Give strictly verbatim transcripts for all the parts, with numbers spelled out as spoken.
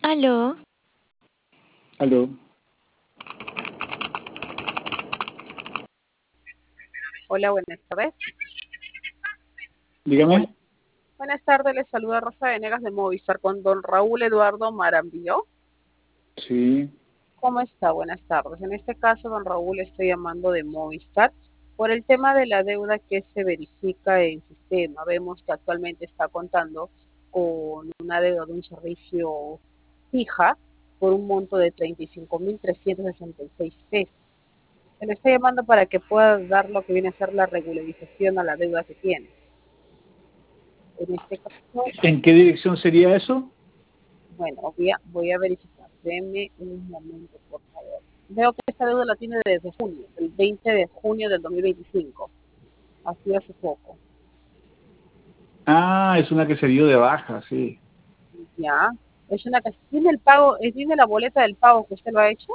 Aló. Aló, Hola, buenas tardes. Hola. dígame. Buenas tardes, les saluda Rosa Venegas de Movistar con don Raúl Eduardo Marambio. Sí, ¿Cómo está? Buenas tardes. En este caso, don Raúl, estoy llamando de Movistar por el tema de la deuda que se verifica en sistema. Vemos que actualmente está contando con una deuda de un servicio fija por un monto de treinta y cinco mil trescientos sesenta y seis pesos. Se le está llamando para que pueda dar lo que viene a ser la regularización a la deuda que tiene. En este caso, ¿en qué dirección sería eso? bueno, voy a, voy a verificar. Denme un momento, por favor. Veo que esta deuda la tiene desde junio, el veinte de junio del dos mil veinticinco. Así hace poco. Ah, es una que se dio de baja, sí. Ya. Es una que tiene el pago, eh, tiene la boleta del pago que usted lo ha hecho.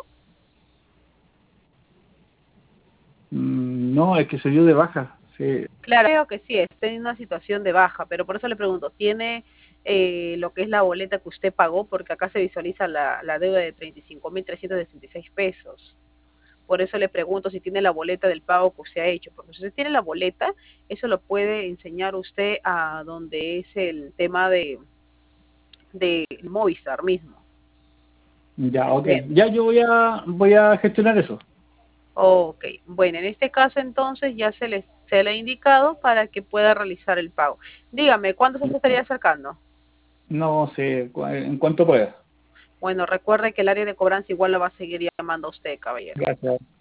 Mm, no, es que se dio de baja, sí. Claro, creo que sí, está en una situación de baja, pero por eso le pregunto, ¿tiene eh, lo que es la boleta que usted pagó? Porque acá se visualiza la, la deuda de treinta y cinco mil trescientos sesenta y seis pesos. Por eso le pregunto si tiene la boleta del pago que usted ha hecho, porque si usted tiene la boleta, eso lo puede enseñar usted a donde es el tema de, de Movistar mismo. Ya, ok. ¿Entiende? Ya yo voy a voy a gestionar eso. Ok, bueno, en este caso entonces ya se le, se le ha indicado para que pueda realizar el pago. Dígame, ¿cuándo se estaría acercando? No sé, cu- en cuanto pueda. Bueno, recuerde que el área de cobranza igual la va a seguir llamando a usted, caballero. Gracias.